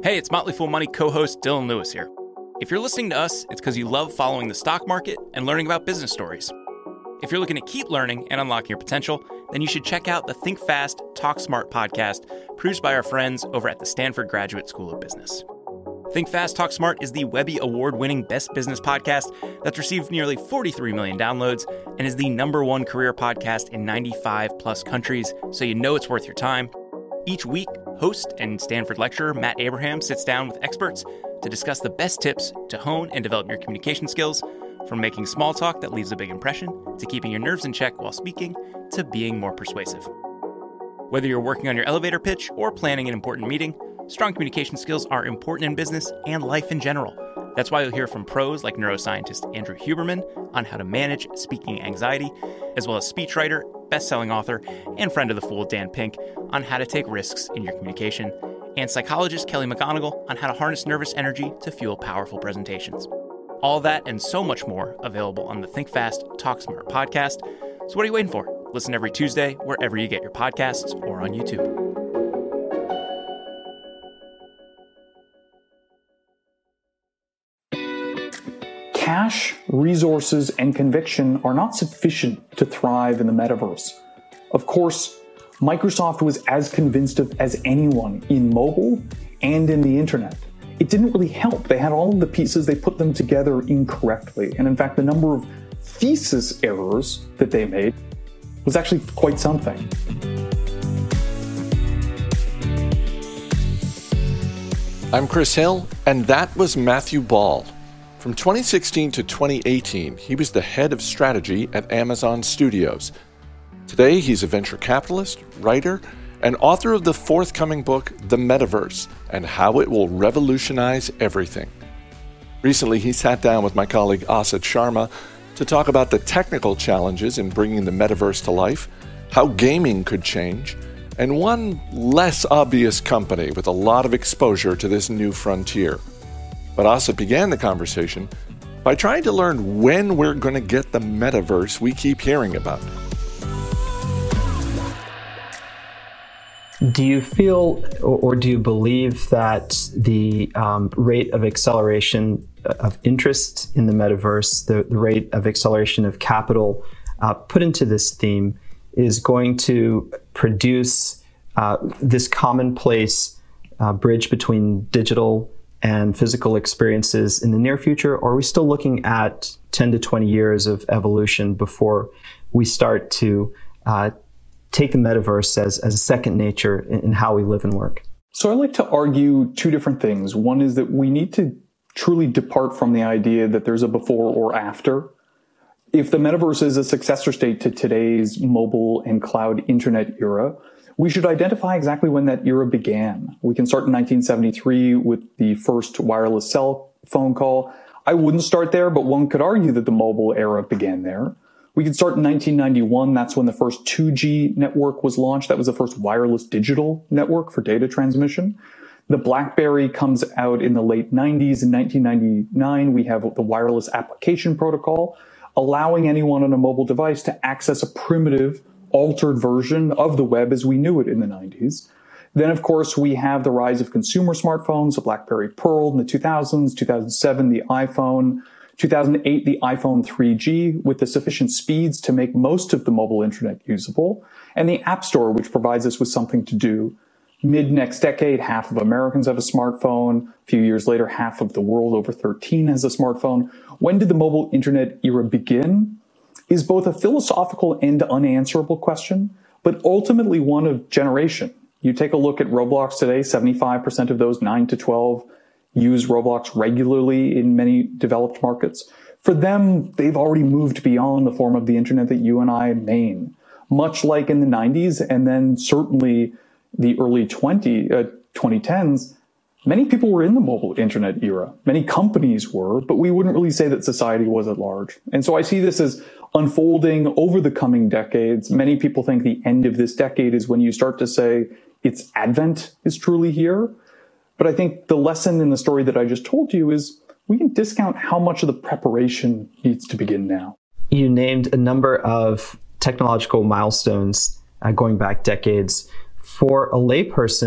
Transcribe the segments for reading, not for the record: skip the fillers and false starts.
Hey, it's Motley Fool Money co-host Dylan Lewis here. If you're listening to us, it's because you love following the stock market and learning about business stories. If you're looking to keep learning and unlocking your potential, then you should check out the Think Fast, Talk Smart podcast produced by our friends over at the Stanford Graduate School of Business. Think Fast, Talk Smart is the Webby Award-winning best business podcast that's received nearly 43 million downloads and is the #1 career podcast in 95 plus countries, so you know it's worth your time. Each week, host and Stanford lecturer Matt Abraham sits down with experts to discuss the best tips to hone and develop your communication skills, from making small talk that leaves a big impression, to keeping your nerves in check while speaking, to being more persuasive. Whether you're working on your elevator pitch or planning an important meeting, strong communication skills are important in business and life in general. That's why you'll hear from pros like neuroscientist Andrew Huberman on how to manage speaking anxiety, as well as speechwriter, best-selling author, and friend of the Fool Dan Pink on how to take risks in your communication, and psychologist Kelly McGonigal on how to harness nervous energy to fuel powerful presentations. All that and so much more available on the Think Fast, Talk Smart podcast. So what are you waiting for? Listen every Tuesday wherever you get your podcasts or on YouTube. Cash, resources, and conviction are not sufficient to thrive in the metaverse. Of course, Microsoft was as convinced of as anyone in mobile and in the internet. It didn't really help. They had all of the pieces, they put them together incorrectly. And in fact, the number of thesis errors that they made was actually quite something. I'm Chris Hill, and that was Matthew Ball. From 2016 to 2018, he was the head of strategy at Amazon Studios. Today, he's a venture capitalist, writer, and author of the forthcoming book, The Metaverse, and How It Will Revolutionize Everything. Recently, he sat down with my colleague Asit Sharma to talk about the technical challenges in bringing the metaverse to life, how gaming could change, and one less obvious company with a lot of exposure to this new frontier. But Asit began the conversation by trying to learn when we're going to get the metaverse we keep hearing about. Do you feel or do you believe that the rate of acceleration of interest in the metaverse, the rate of acceleration of capital put into this theme is going to produce this commonplace bridge between digital and physical experiences in the near future? Or are we still looking at 10 to 20 years of evolution before we start to take the metaverse as a second nature in how we live and work? So I like to argue two different things. One is that we need to truly depart from the idea that there's a before or after. If the metaverse is a successor state to today's mobile and cloud internet era, we should identify exactly when that era began. We can start in 1973 with the first wireless cell phone call. I wouldn't start there, but one could argue that the mobile era began there. We could start in 1991. That's when the first 2G network was launched. That was the first wireless digital network for data transmission. The BlackBerry comes out in the late 90s. In 1999, we have the wireless application protocol, allowing anyone on a mobile device to access a primitive, altered version of the web as we knew it in the 90s. Then, of course, we have the rise of consumer smartphones, the BlackBerry Pearl in the 2000s, 2007, the iPhone, 2008, the iPhone 3G with the sufficient speeds to make most of the mobile internet usable, and the App Store, which provides us with something to do. Mid-next decade, half of Americans have a smartphone. A few years later, half of the world over 13 has a smartphone. When did the mobile internet era begin? Is both a philosophical and unanswerable question, but ultimately one of generation. You take a look at Roblox today, 75% of those 9 to 12 use Roblox regularly in many developed markets. For them, they've already moved beyond the form of the internet that you and I main. Much like in the 90s and then certainly the early 2010s, many people were in the mobile internet era. Many companies were, but we wouldn't really say that society was at large. And so I see this as unfolding over the coming decades. Many people think the end of this decade is when you start to say its advent is truly here. But I think the lesson in the story that I just told you is we can discount how much of the preparation needs to begin now. You named a number of technological milestones going back decades. For a layperson,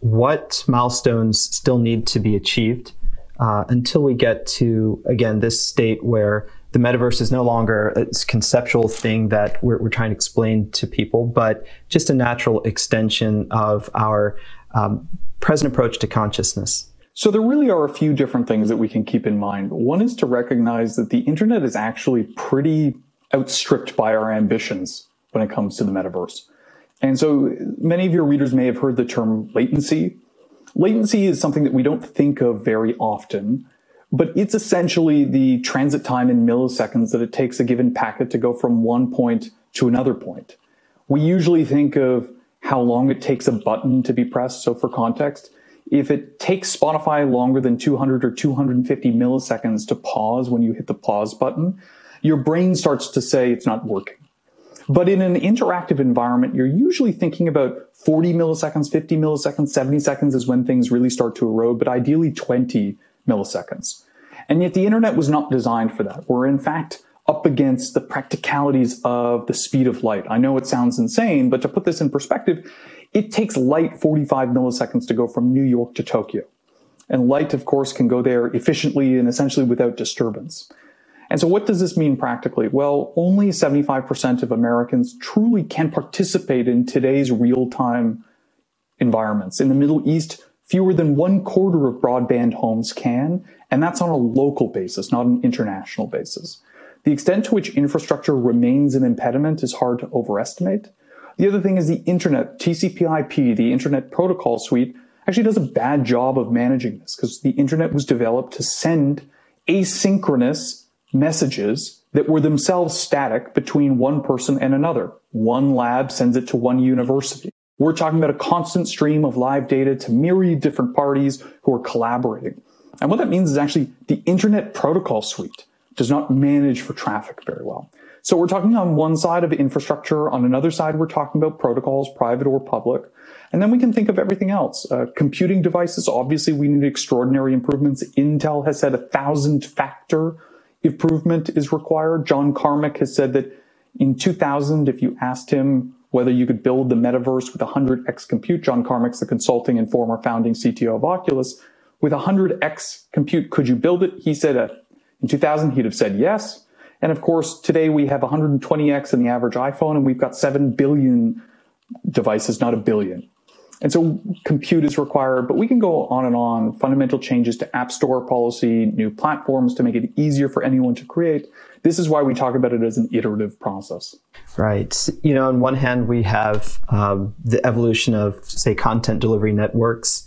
what milestones still need to be achieved until we get to, again, this state where the metaverse is no longer a conceptual thing that we're trying to explain to people, but just a natural extension of our present approach to consciousness? So there really are a few different things that we can keep in mind. One is to recognize that the internet is actually pretty outstripped by our ambitions when it comes to the metaverse. And so many of your readers may have heard the term latency. Latency is something that we don't think of very often, but it's essentially the transit time in milliseconds that it takes a given packet to go from one point to another point. We usually think of how long it takes a button to be pressed. So for context, if it takes Spotify longer than 200 or 250 milliseconds to pause when you hit the pause button, your brain starts to say it's not working. But in an interactive environment, you're usually thinking about 40 milliseconds, 50 milliseconds, 70 seconds is when things really start to erode, but ideally 20 milliseconds. And yet the internet was not designed for that. We're in fact up against the practicalities of the speed of light. I know it sounds insane, but to put this in perspective, it takes light 45 milliseconds to go from New York to Tokyo. And light, of course, can go there efficiently and essentially without disturbance. And so what does this mean practically? Well, only 75% of Americans truly can participate in today's real-time environments. In the Middle East, fewer than 1/4 of broadband homes can, and that's on a local basis, not an international basis. The extent to which infrastructure remains an impediment is hard to overestimate. The other thing is the internet, TCP/IP, the Internet Protocol Suite, actually does a bad job of managing this because the internet was developed to send asynchronous messages that were themselves static between one person and another. One lab sends it to one university. We're talking about a constant stream of live data to myriad different parties who are collaborating. And what that means is actually the Internet Protocol Suite does not manage for traffic very well. So we're talking on one side of infrastructure. On another side, we're talking about protocols, private or public. And then we can think of everything else. Computing devices, obviously, we need extraordinary improvements. Intel has said 1,000-factor improvement is required. John Carmack has said that in 2000, if you asked him whether you could build the metaverse with 100x compute, John Carmack's the consulting and former founding CTO of Oculus, with 100x compute, could you build it? He said in 2000, he'd have said yes. And of course, today we have 120x in the average iPhone, and we've got 7 billion devices, not a billion. And so compute is required, but we can go on and on. Fundamental changes to App Store policy, new platforms to make it easier for anyone to create. This is why we talk about it as an iterative process. Right. You know, on one hand, we have the evolution of, say, content delivery networks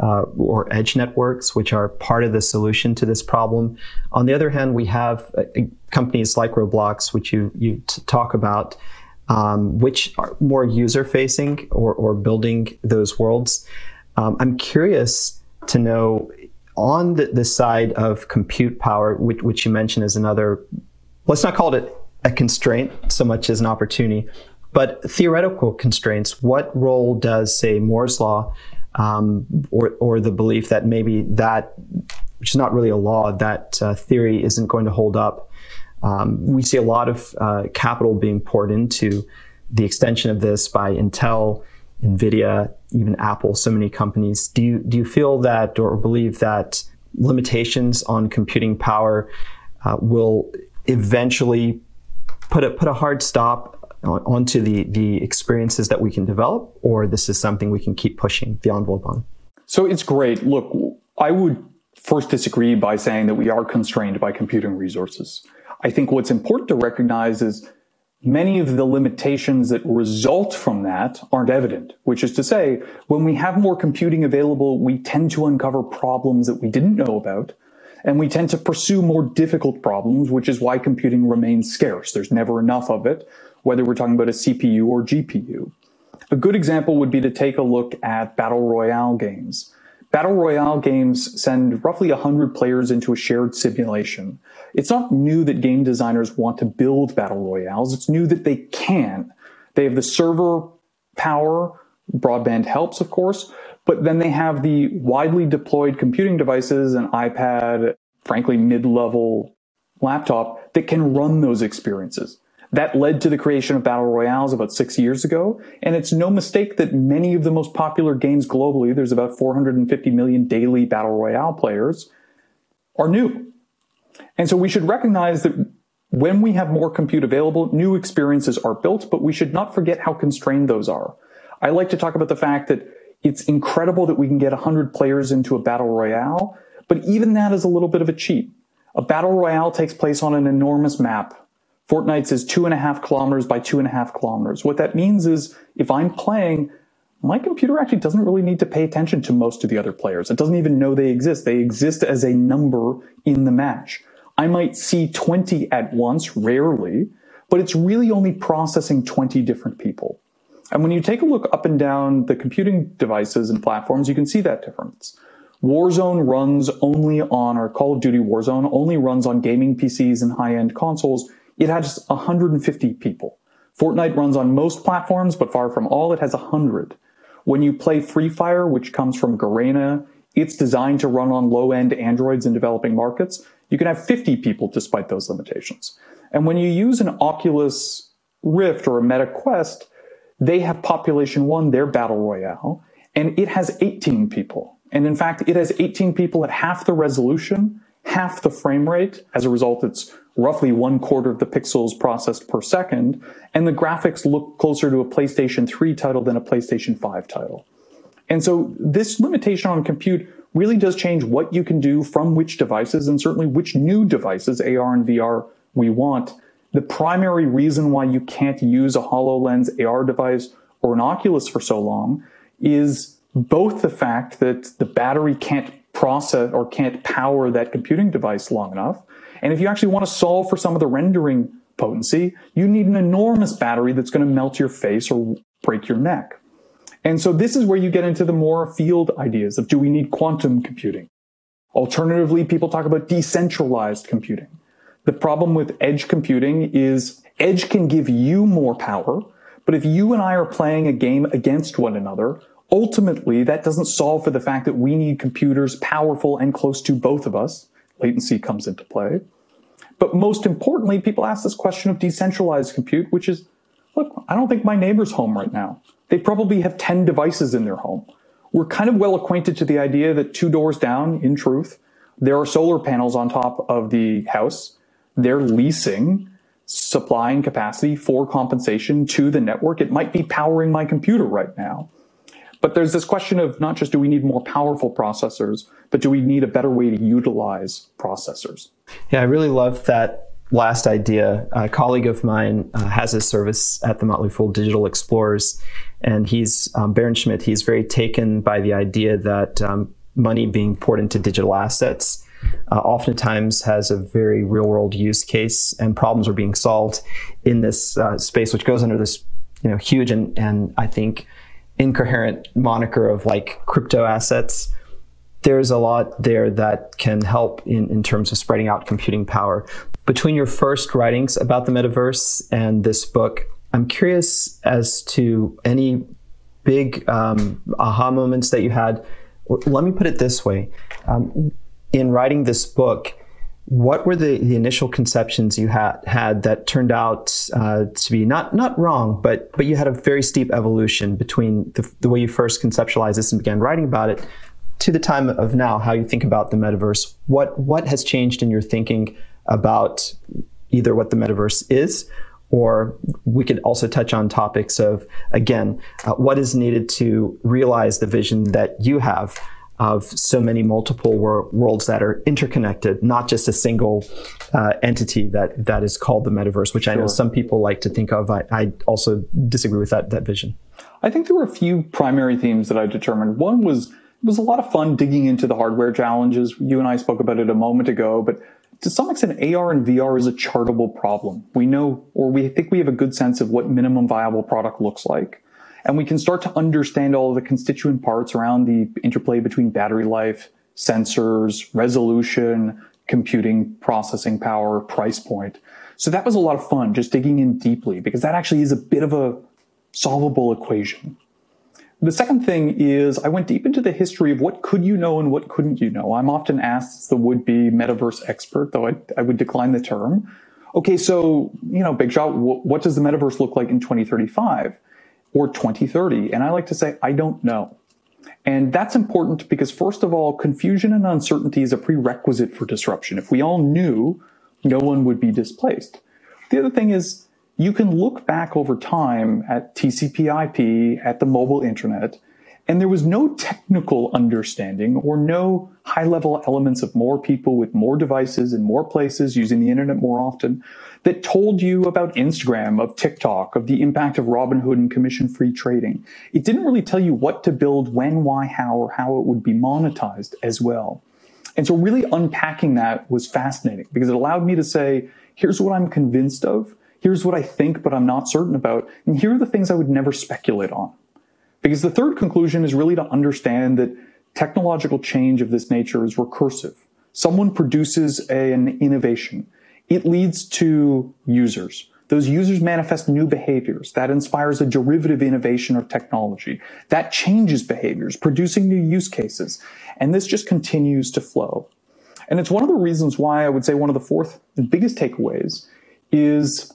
or edge networks, which are part of the solution to this problem. On the other hand, we have companies like Roblox, which you talk about, which are more user-facing or building those worlds. I'm curious to know, on the side of compute power, which you mentioned as another, let's not call it a constraint so much as an opportunity, but theoretical constraints. What role does, say, Moore's Law, or the belief that maybe that, which is not really a law, that theory isn't going to hold up? We see a lot of capital being poured into the extension of this by Intel, NVIDIA, even Apple, so many companies. Do you feel that or believe that limitations on computing power will eventually put a hard stop onto the experiences that we can develop, or this is something we can keep pushing the envelope on? So it's great. Look, I would first disagree by saying that we are constrained by computing resources. I think what's important to recognize is many of the limitations that result from that aren't evident, which is to say, when we have more computing available, we tend to uncover problems that we didn't know about, and we tend to pursue more difficult problems, which is why computing remains scarce. There's never enough of it, whether we're talking about a CPU or GPU. A good example would be to take a look at Battle Royale games. Battle Royale games send roughly 100 players into a shared simulation. It's not new that game designers want to build Battle Royales. It's new that they can. They have the server power, broadband helps, of course, but then they have the widely deployed computing devices, an iPad, frankly, mid-level laptop that can run those experiences. That led to the creation of battle royales about 6 years ago, and it's no mistake that many of the most popular games globally, there's about 450 million daily battle royale players, are new. And so we should recognize that when we have more compute available, new experiences are built, but we should not forget how constrained those are. I like to talk about the fact that it's incredible that we can get 100 players into a battle royale, but even that is a little bit of a cheat. A battle royale takes place on an enormous map. Fortnite's is 2.5 kilometers by 2.5 kilometers. What that means is if I'm playing, my computer actually doesn't really need to pay attention to most of the other players. It doesn't even know they exist. They exist as a number in the match. I might see 20 at once, rarely, but it's really only processing 20 different people. And when you take a look up and down the computing devices and platforms, you can see that difference. Warzone runs only on, or Call of Duty Warzone only runs on gaming PCs and high-end consoles. It has 150 people. Fortnite runs on most platforms, but far from all, it has 100. When you play Free Fire, which comes from Garena, it's designed to run on low-end Androids in developing markets. You can have 50 people despite those limitations. And when you use an Oculus Rift or a Meta Quest, they have Population 1, their battle royale, and it has 18 people. And in fact, it has 18 people at half the resolution, half the frame rate. As a result, it's roughly 1/4 of the pixels processed per second, and the graphics look closer to a PlayStation 3 title than a PlayStation 5 title. And so this limitation on compute really does change what you can do from which devices, and certainly which new devices, AR and VR, we want. The primary reason why you can't use a HoloLens AR device or an Oculus for so long is both the fact that the battery can't process or can't power that computing device long enough. And if you actually want to solve for some of the rendering potency, you need an enormous battery that's going to melt your face or break your neck. And so this is where you get into the more field ideas of, do we need quantum computing? Alternatively, people talk about decentralized computing. The problem with edge computing is edge can give you more power, but if you and I are playing a game against one another, ultimately that doesn't solve for the fact that we need computers powerful and close to both of us. Latency comes into play. But most importantly, people ask this question of decentralized compute, which is, look, I don't think my neighbor's home right now. They probably have 10 devices in their home. We're kind of well acquainted to the idea that 2 doors down, in truth, there are solar panels on top of the house. They're leasing supplying capacity for compensation to the network. It might be powering my computer right now. But there's this question of not just do we need more powerful processors, but do we need a better way to utilize processors? Yeah, I really love that last idea. A colleague of mine has a service at the Motley Fool, Digital Explorers, and he's Baron Schmidt. He's very taken by the idea that money being poured into digital assets oftentimes has a very real-world use case, and problems are being solved in this space, which goes under this huge and I think incoherent moniker of like crypto assets. There's a lot there that can help in terms of spreading out computing power. Between your first writings about the metaverse and this book, I'm curious as to any big aha moments that you had. Let me put it this way. In writing this book, what were the initial conceptions you had that turned out to be not wrong, but you had a very steep evolution between the way you first conceptualized this and began writing about it to the time of now, how you think about the metaverse? What has changed in your thinking about either what the metaverse is, or we could also touch on topics of, again, what is needed to realize the vision that you have of so many multiple worlds that are interconnected, not just a single entity that is called the metaverse, which I know some people like to think of. I also disagree with that vision. I think there were a few primary themes that I determined. One was, it was a lot of fun digging into the hardware challenges. You and I spoke about it a moment ago, but to some extent, AR and VR is a chartable problem. We know, or we think we have a good sense of what minimum viable product looks like. And we can start to understand all of the constituent parts around the interplay between battery life, sensors, resolution, computing, processing power, price point. So that was a lot of fun, just digging in deeply, because that actually is a bit of a solvable equation. The second thing is I went deep into the history of what could you know and what couldn't you know. I'm often asked as the would-be metaverse expert, though I would decline the term. okay, so, Big Shot, what does the metaverse look like in 2035 or 2030? And I like to say, I don't know. And that's important because, first of all, confusion and uncertainty is a prerequisite for disruption. If we all knew, no one would be displaced. The other thing is, you can look back over time at TCP/IP, at the mobile internet, and there was no technical understanding or no high-level elements of more people with more devices in more places using the internet more often that told you about Instagram, of TikTok, of the impact of Robinhood and commission-free trading. It didn't really tell you what to build, when, why, how, or how it would be monetized as well. And so really unpacking that was fascinating because it allowed me to say, here's what I'm convinced of, here's what I think but I'm not certain about, and here are the things I would never speculate on. Because the third conclusion is really to understand that technological change of this nature is recursive. Someone produces an innovation. It leads to users. Those users manifest new behaviors. That inspires a derivative innovation or technology. That changes behaviors, producing new use cases. And this just continues to flow. And it's one of the reasons why I would say one of the fourth and biggest takeaways is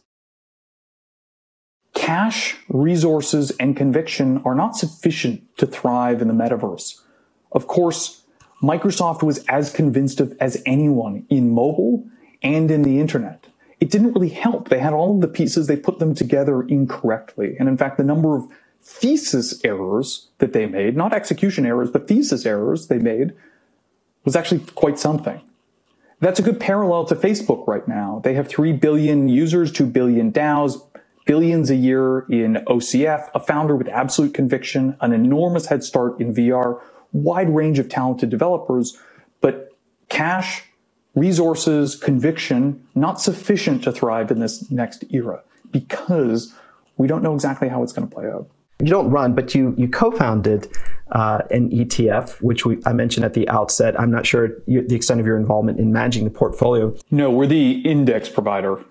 cash, resources, and conviction are not sufficient to thrive in the metaverse. Of course, Microsoft was as convinced of as anyone in mobile and in the internet. It didn't really help. They had all of the pieces, they put them together incorrectly. And in fact, the number of thesis errors that they made, not execution errors, but thesis errors they made, was actually quite something. That's a good parallel to Facebook right now. They have 3 billion users, 2 billion DAOs, billions a year in OCF, a founder with absolute conviction, an enormous head start in VR, wide range of talented developers, but cash, resources, conviction, not sufficient to thrive in this next era because we don't know exactly how it's going to play out. You don't run, but you co-founded an ETF, which I mentioned at the outset. I'm not sure the extent of your involvement in managing the portfolio. No, we're the index provider.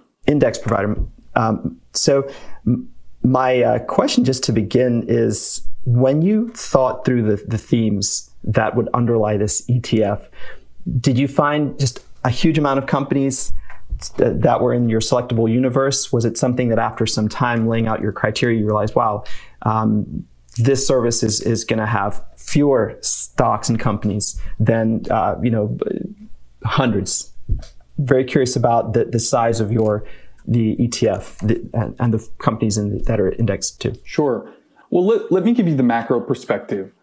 So my question just to begin is, when you thought through the themes that would underlie this ETF, did you find just a huge amount of companies that were in your selectable universe? Was it something that after some time laying out your criteria, you realized, wow, this service is going to have fewer stocks and companies than, hundreds? Very curious about the size of the ETF and the companies that are indexed to. Sure. Well, let me give you the macro perspective.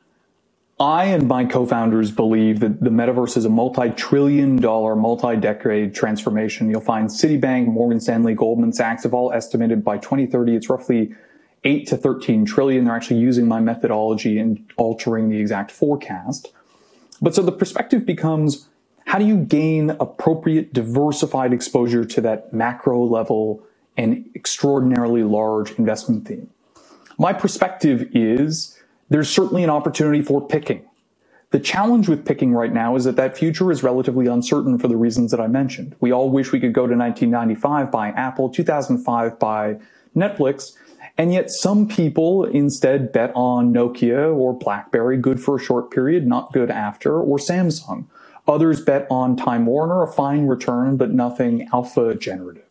I and my co-founders believe that the metaverse is a multi-trillion-dollar, multi-decade transformation. You'll find Citibank, Morgan Stanley, Goldman Sachs have all estimated by 2030 it's roughly 8 to 13 trillion. They're actually using my methodology and altering the exact forecast. But so the perspective becomes, how do you gain appropriate diversified exposure to that macro level and extraordinarily large investment theme? My perspective is there's certainly an opportunity for picking. The challenge with picking right now is that future is relatively uncertain for the reasons that I mentioned. We all wish we could go to 1995 by Apple, 2005 by Netflix, and yet some people instead bet on Nokia or BlackBerry, good for a short period, not good after, or Samsung. Others bet on Time Warner, a fine return, but nothing alpha generative.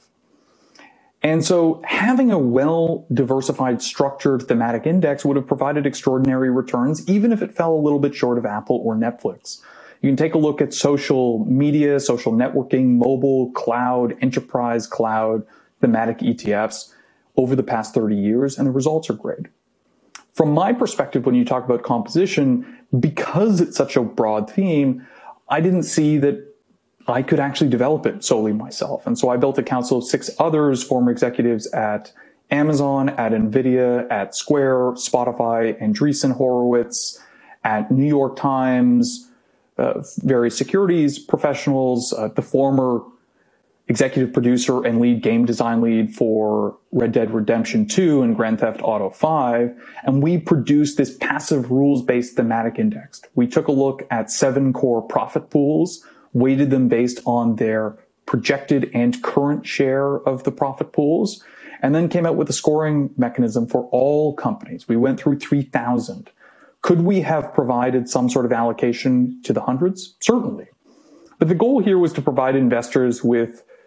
And so having a well-diversified, structured thematic index would have provided extraordinary returns, even if it fell a little bit short of Apple or Netflix. You can take a look at social media, social networking, mobile, cloud, enterprise cloud, thematic ETFs over the past 30 years, and the results are great. From my perspective, when you talk about composition, because it's such a broad theme, I didn't see that I could actually develop it solely myself. And so I built a council of 6 others, former executives at Amazon, at NVIDIA, at Square, Spotify, Andreessen Horowitz, at New York Times, various securities professionals, the former executive producer and lead game design lead for Red Dead Redemption 2 and Grand Theft Auto 5. And we produced this passive rules-based thematic index. We took a look at 7 core profit pools, weighted them based on their projected and current share of the profit pools, and then came out with a scoring mechanism for all companies. We went through 3,000. Could we have provided some sort of allocation to the hundreds? Certainly. But the goal here was to provide investors with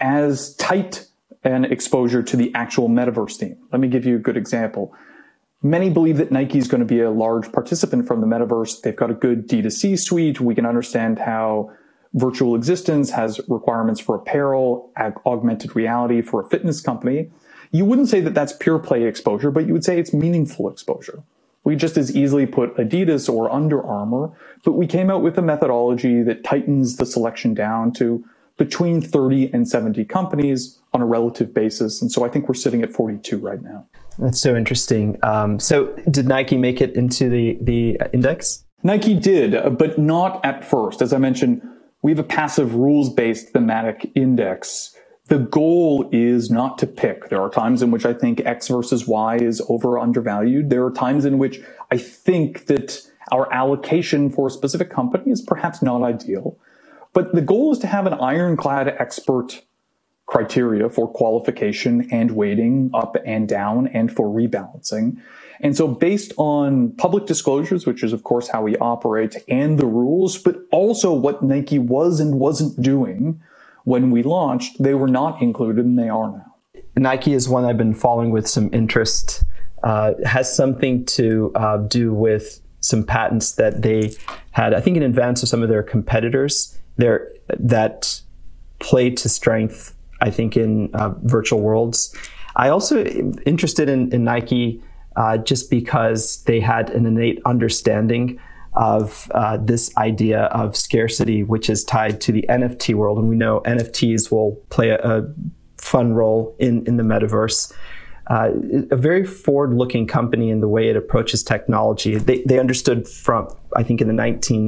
as tight an exposure to the actual metaverse theme. Let me give you a good example. Many believe that Nike is going to be a large participant from the metaverse. They've got a good D2C suite. We can understand how virtual existence has requirements for apparel, augmented reality for a fitness company. You wouldn't say that that's pure play exposure, but you would say it's meaningful exposure. We just as easily put Adidas or Under Armour, but we came out with a methodology that tightens the selection down to between 30 and 70 companies on a relative basis. And so I think we're sitting at 42 right now. That's so interesting. So did Nike make it into the index? Nike did, but not at first. As I mentioned, we have a passive rules-based thematic index. The goal is not to pick. There are times in which I think X versus Y is over or undervalued. There are times in which I think that our allocation for a specific company is perhaps not ideal. But the goal is to have an ironclad expert criteria for qualification and weighting up and down and for rebalancing. And so based on public disclosures, which is of course how we operate, and the rules, but also what Nike was and wasn't doing when we launched, they were not included and they are now. Nike is one I've been following with some interest. Has something to do with some patents that they had, I think, in advance of some of their competitors there that play to strength, I think, in virtual worlds. I also am interested in Nike just because they had an innate understanding of this idea of scarcity, which is tied to the NFT world. And we know NFTs will play a fun role in the metaverse. A very forward-looking company in the way it approaches technology. They understood from, I think, in the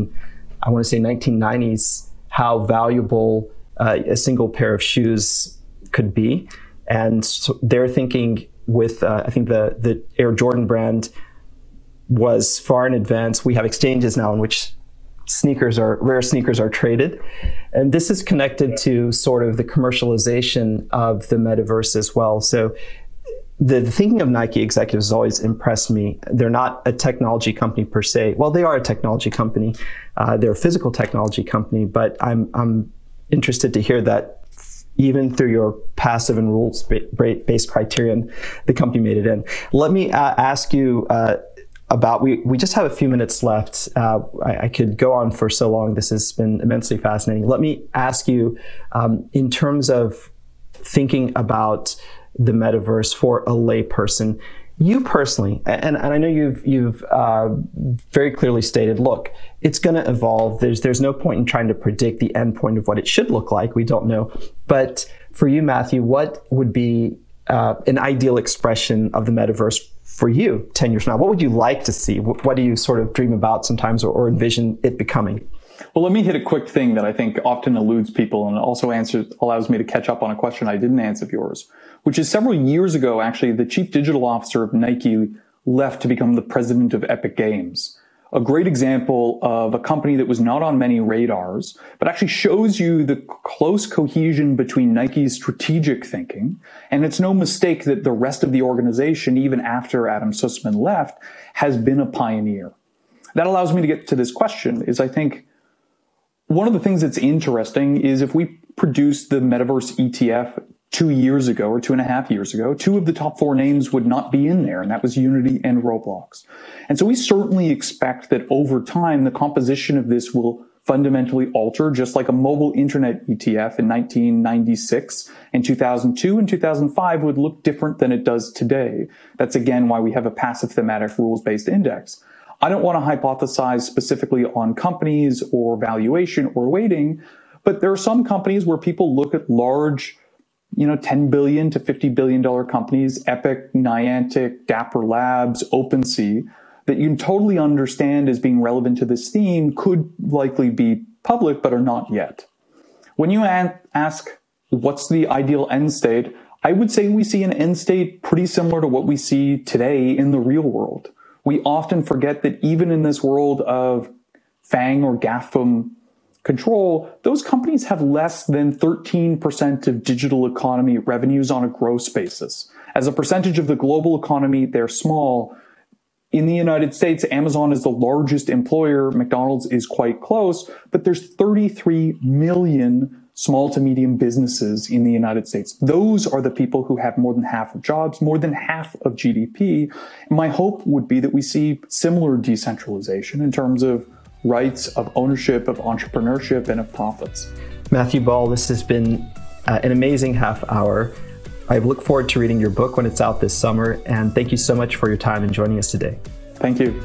1990s, how valuable a single pair of shoes could be. And so they're thinking with, I think, the Air Jordan brand was far in advance. We have exchanges now in which rare sneakers are traded. And this is connected to sort of the commercialization of the metaverse as well. So the thinking of Nike executives has always impressed me. They're not a technology company per se. Well, they are a technology company. They're a physical technology company, but I'm interested to hear that even through your passive and rules-based criterion, the company made it in. Let me ask you we just have a few minutes left. I could go on for so long. This has been immensely fascinating. Let me ask you, in terms of thinking about the metaverse for a layperson, you personally, and I know you've very clearly stated, look, it's going to evolve. There's no point in trying to predict the end point of what it should look like. We don't know. But for you, Matthew, what would be an ideal expression of the metaverse for you 10 years from now? What would you like to see? What do you sort of dream about sometimes or envision it becoming? Well, let me hit a quick thing that I think often eludes people and also allows me to catch up on a question I didn't answer of yours, which is several years ago, actually, the chief digital officer of Nike left to become the president of Epic Games. A great example of a company that was not on many radars, but actually shows you the close cohesion between Nike's strategic thinking. And it's no mistake that the rest of the organization, even after Adam Sussman left, has been a pioneer. That allows me to get to this question, is I think one of the things that's interesting is if we produced the Metaverse ETF 2 years ago or 2.5 years ago, 2 of the top 4 names would not be in there, and that was Unity and Roblox. And so we certainly expect that over time, the composition of this will fundamentally alter, just like a mobile internet ETF in 1996 and 2002 and 2005 would look different than it does today. That's again why we have a passive thematic rules-based index. I don't want to hypothesize specifically on companies or valuation or weighting, but there are some companies where people look at large, $10 billion to $50 billion companies, Epic, Niantic, Dapper Labs, OpenSea, that you can totally understand as being relevant to this theme, could likely be public, but are not yet. When you ask, what's the ideal end state? I would say we see an end state pretty similar to what we see today in the real world. We often forget that even in this world of FANG or GAFAM control, those companies have less than 13% of digital economy revenues on a gross basis. As a percentage of the global economy, they're small. In the United States, Amazon is the largest employer. McDonald's is quite close, but there's 33 million small to medium businesses in the United States. Those are the people who have more than half of jobs, more than half of GDP. And my hope would be that we see similar decentralization in terms of rights of ownership, of entrepreneurship, and of profits. Matthew Ball, this has been an amazing half hour. I look forward to reading your book when it's out this summer, and thank you so much for your time and joining us today. Thank you.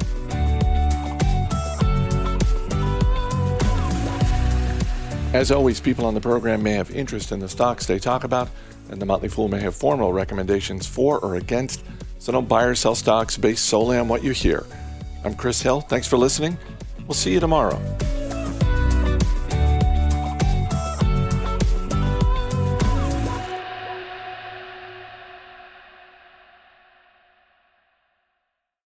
As always, people on the program may have interest in the stocks they talk about, and the Motley Fool may have formal recommendations for or against, so don't buy or sell stocks based solely on what you hear. I'm Chris Hill. Thanks for listening. We'll see you tomorrow.